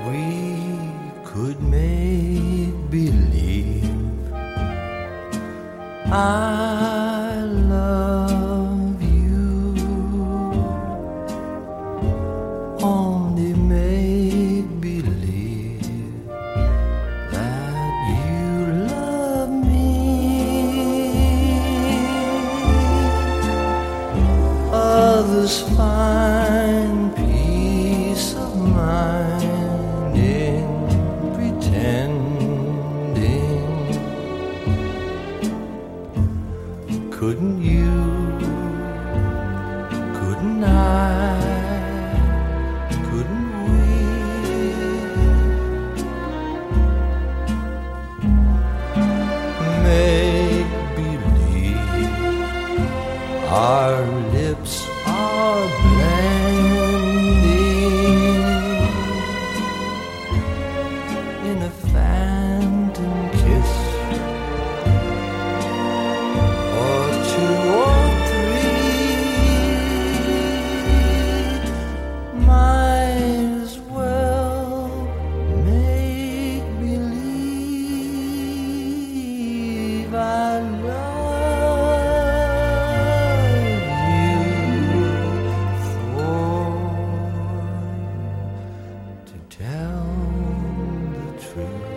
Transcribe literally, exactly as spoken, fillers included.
we could make believe I love you, only make believe that you love me. Others find peace of mind in pretending. Couldn't you, couldn't I, couldn't we make believe our lips are blending in a phantom kiss, or two or three? Might as well make believe I love you, for to tell the truth,